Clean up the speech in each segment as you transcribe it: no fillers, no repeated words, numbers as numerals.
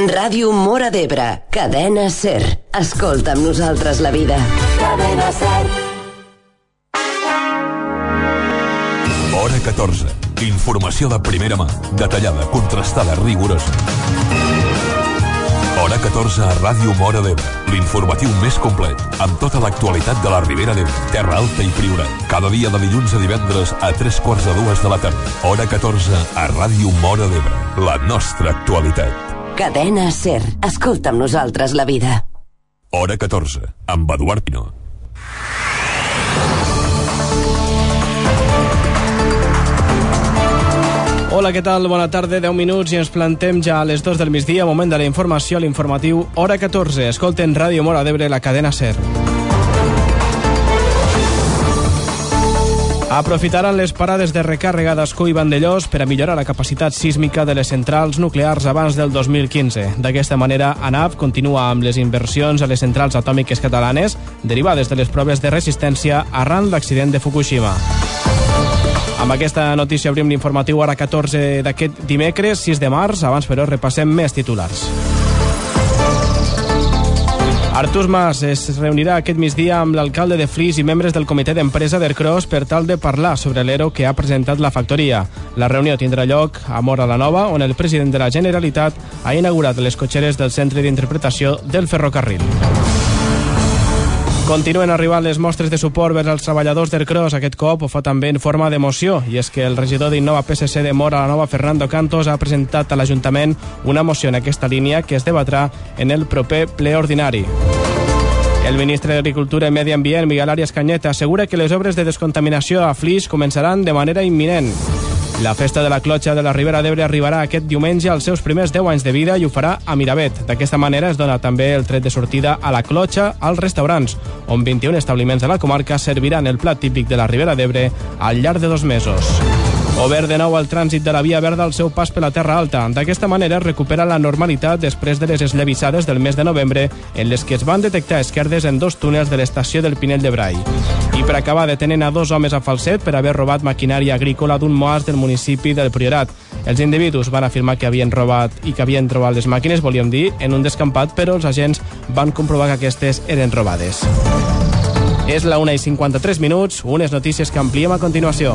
Ràdio Móra d'Ebre, cadena SER. Escolta amb nosaltres la vida. Cadena SER. Hora 14. Informació de primera mà, detallada, contrastada, rigorosa. Hora 14 a Ràdio Móra d'Ebre, l'informatiu més complet, amb tota l'actualitat de la Ribera d'Ebre, Terra Alta i Priorat. Cada dia de dilluns a divendres a 3:45 de la tarda. Hora 14 a Ràdio Móra d'Ebre, la nostra actualitat. Cadena SER. Escolta amb nosaltres la vida. Hora 14, amb Eduard Pino. Hola, què tal? Bona tarda, 10 minuts i ens plantem ja a les 2 del migdia, moment de la informació, l'informatiu Hora 14. Escolten Ràdio Móra d'Ebre, la cadena SER. Aprofitaran les parades de recàrrega d'Ascó i Vandellòs per a millorar la capacitat sísmica de les centrals nuclears abans del 2015. D'aquesta manera, ANAF continua amb les inversions a les centrals atòmiques catalanes derivades de les proves de resistència arran l'accident de Fukushima. Amb aquesta notícia obrim l'informatiu Hora 14 d'aquest dimecres, 6 de març. Abans, però, repassem més titulars. Artur Mas es reunirà aquest migdia amb l'alcalde de Flix i membres del comitè d'empresa d'Ercros per tal de parlar sobre l'ERO que ha presentat la factoria. La reunió tindrà lloc a Móra la Nova, on el president de la Generalitat ha inaugurat les cotxeres del Centre d'Interpretació del Ferrocarril. Continuen arribant les mostres de suport vers els treballadors d'Ercros. Aquest cop ho fa també en forma d'emoció, i és que el regidor d'Innova PSC de Móra la Nova, Fernando Cantos, ha presentat a l'Ajuntament una moció en aquesta línia que es debatrà en el proper ple ordinari. El ministre d'Agricultura i Medi Ambient, Miguel Arias Cañete, assegura que les obres de descontaminació a Flix començaran de manera imminent. La festa de la clotxa de la Ribera d'Ebre arribarà aquest diumenge als seus primers 10 anys de vida i ho farà a Miravet. D'aquesta manera es dona també el tret de sortida a la clotxa als restaurants, on 21 establiments de la comarca serviran el plat típic de la Ribera d'Ebre al llarg de 2 mesos. Obert de nou el trànsit de la Via Verda al seu pas per la Terra Alta. D'aquesta manera es recupera la normalitat després de les esllavissades del mes de novembre, en les que es van detectar esquerdes en 2 túnels de l'estació del Pinell de Brai. I per acabar, detenen a 2 homes a Falset per haver robat maquinària agrícola d'un moàs del municipi del Priorat. Els individus van afirmar que havien robat i que havien trobat les màquines, volíem dir, en un descampat, però els agents van comprovar que aquestes eren robades. És la 1:53, unes notícies que ampliem a continuació.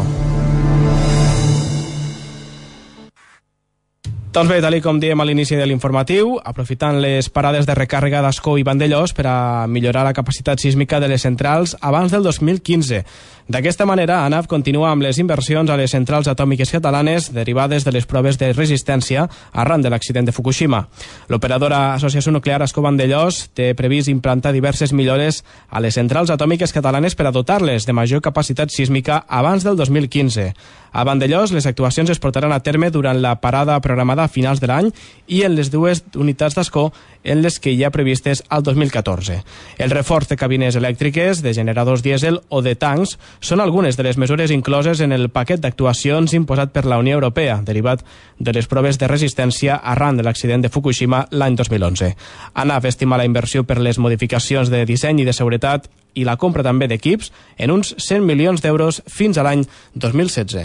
Doncs bé, tal com diem a l'inici de l'informatiu, aprofitant les parades de recàrrega d'Ascó i Vandellòs per a millorar la capacitat sísmica de les centrals abans del 2015. D'aquesta manera, ANAF continua amb les inversions a les centrals atòmiques catalanes derivades de les proves de resistència arran de l'accident de Fukushima. L'operadora Associació Nuclear Ascó-Vandellòs té previst implantar diverses millores a les centrals atòmiques catalanes per a dotar-les de major capacitat sísmica abans del 2015. A Vandellòs, les actuacions es portaran a terme durant la parada programada a finals de l'any i en les 2 unitats d'Ascó en les que hi ha previstes al 2014. El reforç de cabines elèctriques, de generadors dièsel o de tancs són algunes de les mesures incloses en el paquet d'actuacions imposat per la Unió Europea, derivat de les proves de resistència arran de l'accident de Fukushima l'any 2011. ANAF estima la inversió per les modificacions de disseny i de seguretat i la compra també d'equips en uns 100 milions d'euros fins a l'any 2016.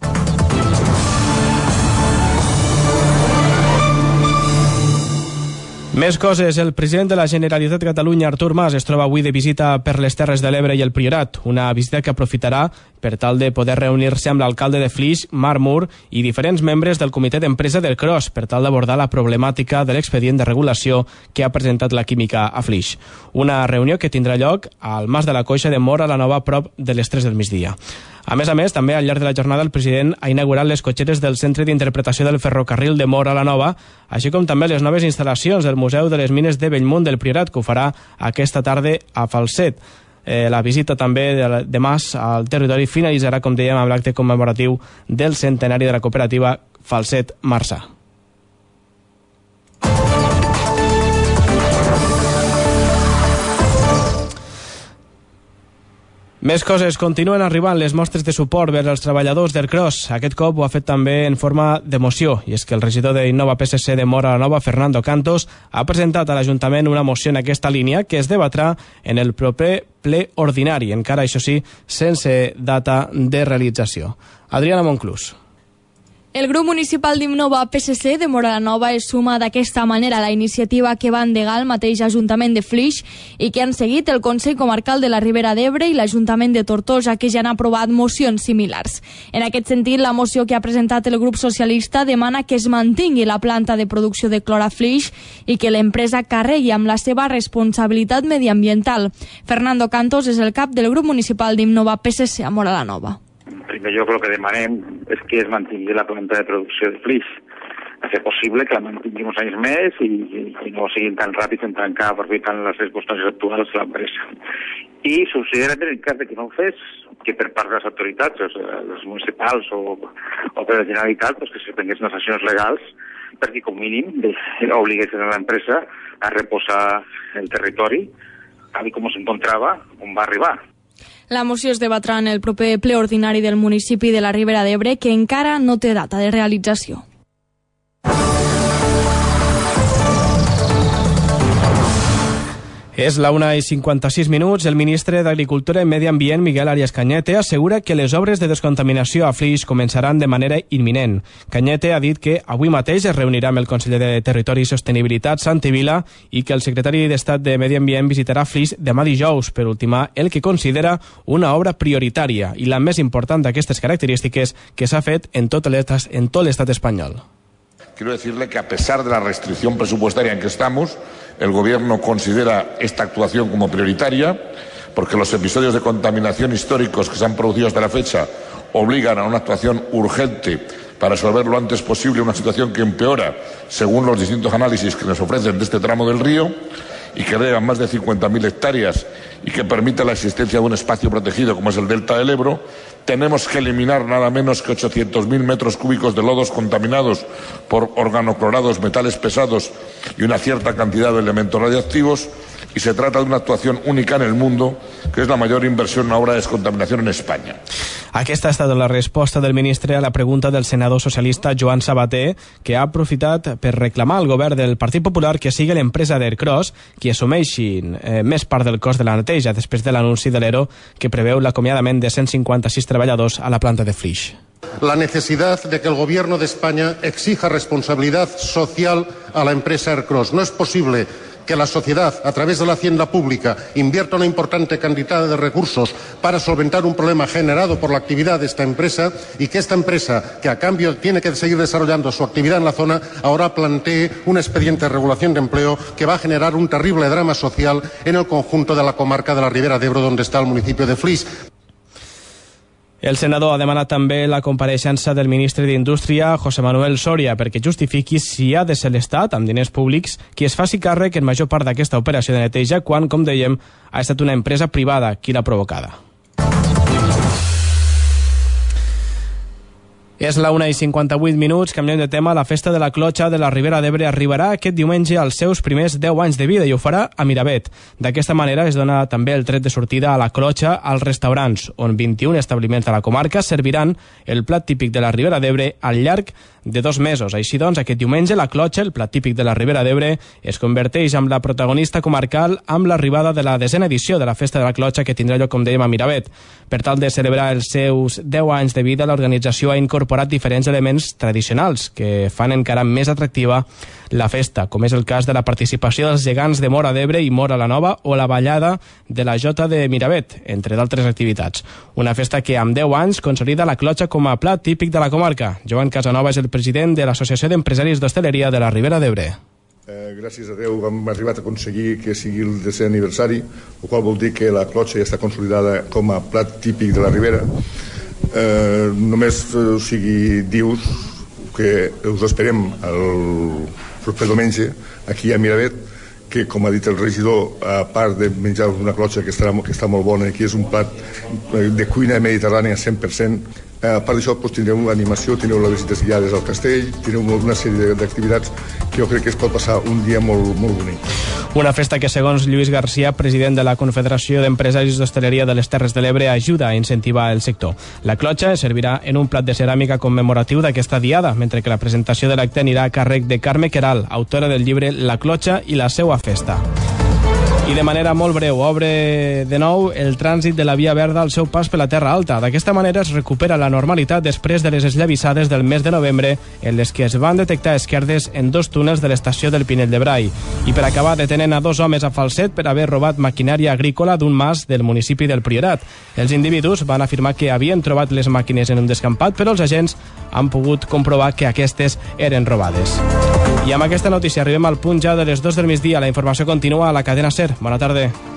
Més coses. El president de la Generalitat de Catalunya, Artur Mas, es troba avui de visita per les Terres de l'Ebre i el Priorat, una visita que aprofitarà per tal de poder reunir-se amb l'alcalde de Flix, Marc Mur, i diferents membres del comitè d'empresa del Cros per tal d'abordar la problemàtica de l'expedient de regulació que ha presentat la química a Flix. Una reunió que tindrà lloc al Mas de la Coixa de Móra la Nova, prop de les 3 del migdia. A més, també, al llarg de la jornada, el president ha inaugurat les cotxeres del Centre d'Interpretació del Ferrocarril de Móra la Nova, així com també les noves instal·lacions del Museu de les Mines de Bellmunt del Priorat, que ho farà aquesta tarda a Falset. La visita també de Mas al territori finalitzarà, com dèiem, amb l'acte commemoratiu del centenari de la cooperativa Falset Marçà. Més coses. Continuen arribant les mostres de suport vers els treballadors d'Ercros. Aquest cop ho ha fet també en forma d'emoció, i és que el regidor d'Innova PSC de Móra la Nova, Fernando Cantos, ha presentat a l'Ajuntament una moció en aquesta línia que es debatrà en el proper ple ordinari, encara, això sí, sense data de realització. Adriana Monclús. El grup municipal d'Innova PSC de Móra la Nova es suma d'aquesta manera a la iniciativa que va endegar el mateix Ajuntament de Flix i que han seguit el Consell Comarcal de la Ribera d'Ebre i l'Ajuntament de Tortosa, que ja han aprovat mocions similars. En aquest sentit, la moció que ha presentat el grup socialista demana que es mantingui la planta de producció de clor a Flix i que l'empresa carregui amb la seva responsabilitat mediambiental. Fernando Cantos és el cap del grup municipal d'Innova PSC a Móra la Nova. Primer lloc, el que demanem és que es mantingui la planta de producció de Flix. A fer possible que la mantinguin uns anys més i no siguin tan ràpids en tancar aprofitant les circumstàncies actuals de l'empresa. I subsidiàriament, en cas de que no ho fes, que per part de les autoritats, les municipals o per la Generalitat, que se prenguessin les accions legals perquè, com mínim, obliguessin a l'empresa a reposar el territori tal com s'encontrava on va arribar. La moció es debatrà en el proper ple ordinari del municipi de la Ribera d'Ebre, que encara no té data de realització. És la 1:56. El ministre d'Agricultura i Medi Ambient, Miguel Arias Cañete, assegura que les obres de descontaminació a Flix començaran de manera imminent. Cañete ha dit que avui mateix es reunirà amb el conseller de Territori i Sostenibilitat, Santi Vila, i que el secretari d'Estat de Medi Ambient visitarà Flix demà dijous per ultimar el que considera una obra prioritària i la més important d'aquestes característiques que s'ha fet en tot l'estat espanyol. Quiero decirle que a pesar de la restricción presupuestaria en que estamos, el Gobierno considera esta actuación como prioritaria, porque los episodios de contaminación históricos que se han producido hasta la fecha obligan a una actuación urgente para resolver lo antes posible una situación que empeora según los distintos análisis que nos ofrecen de este tramo del río y que rega más de 50.000 hectáreas y que permite la existencia de un espacio protegido como es el delta del Ebro. Tenemos que eliminar nada menos que 800.000 metros cúbicos de lodos contaminados por organoclorados, metales pesados y una cierta cantidad de elementos radiactivos, y se trata de una actuación única en el mundo, que es la mayor inversión en una obra de descontaminación en España. Aquesta ha estat la resposta del ministre a la pregunta del senador socialista Joan Sabater, que ha aprofitat per reclamar al govern del Partit Popular que sigui l'empresa d'Ercros qui assumeixi més part del cost de la neteja després de l'anunci de l'ERO que preveu l'acomiadament de 156 treballadors a la planta de Flix. La necesidad de que el Gobierno de España exija responsabilidad social a la empresa Ercros. No es posible que la sociedad, a través de la hacienda pública, invierta una importante cantidad de recursos para solventar un problema generado por la actividad de esta empresa y que esta empresa, que a cambio tiene que seguir desarrollando su actividad en la zona, ahora plantee un expediente de regulación de empleo que va a generar un terrible drama social en el conjunto de la comarca de la Ribera d'Ebre, donde está el municipio de Flix. El senador ha demanat també la compareixença del ministre d'Indústria, José Manuel Soria, perquè justifiqui si ha de ser l'Estat, amb diners públics, qui es faci càrrec en major part d'aquesta operació de neteja, quan, com dèiem, ha estat una empresa privada qui l'ha provocada. És la 1:58, canviem de tema. La festa de la clotxa de la Ribera d'Ebre arribarà aquest diumenge als seus primers 10 anys de vida i ho farà a Miravet. D'aquesta manera es dona també el tret de sortida a la clotxa als restaurants, on 21 establiments de la comarca serviran el plat típic de la Ribera d'Ebre al llarg de 2 mesos. Així doncs, aquest diumenge la clotxa, el plat típic de la Ribera d'Ebre, es converteix en la protagonista comarcal amb l'arribada de la 10a edició de la festa de la clotxa que tindrà lloc, com dèiem, a Miravet. Per tal de celebrar els seus 10 anys de vida, l'organització ha incorporat diferents elements tradicionals que fan encara més atractiva la festa, com és el cas de la participació dels gegants de Móra d'Ebre i Móra la Nova o la ballada de la Jota de Miravet, entre d'altres activitats. Una festa que amb 10 anys consolida la clotxa com a plat típic de la comarca. Joan Casanova és el president de l'Associació d'Empresaris d'Hostaleria de la Ribera d'Ebre. Gràcies a Déu hem arribat a aconseguir que sigui el 10è aniversari, el qual vol dir que la clotxa ja està consolidada com a plat típic de la Ribera. Només dius que us esperem el proper diumenge aquí a Miravet, que, com ha dit el regidor, a part de menjar una clotxa que està molt bona i que és un plat de cuina mediterrània 100%, a part d'això tindreu una animació, tindreu les visites guiades al castell, tindreu una sèrie d'activitats que jo crec que es pot passar un dia molt, molt bonic. Una festa que, segons Lluís Garcia, president de la Confederació d'Empresaris d'Hostaleria de les Terres de l'Ebre, ajuda a incentivar el sector. La clotxa es servirà en un plat de ceràmica commemoratiu d'aquesta diada, mentre que la presentació de l'acte anirà a càrrec de Carme Queral, autora del llibre La clotxa i la seua festa. I de manera molt breu, obre de nou el trànsit de la Via Verda al seu pas per la Terra Alta. D'aquesta manera es recupera la normalitat després de les esllavissades del mes de novembre en les que es van detectar esquerdes en 2 túnels de l'estació del Pinell de Brai. I per acabar, detenen a 2 homes a falset per haver robat maquinària agrícola d'un mas del municipi del Priorat. Els individus van afirmar que havien trobat les màquines en un descampat, però els agents han pogut comprovar que aquestes eren robades. I amb aquesta notícia arribem al punt ja de les 2 del migdia. La informació continua a la cadena SER. Bona tarda.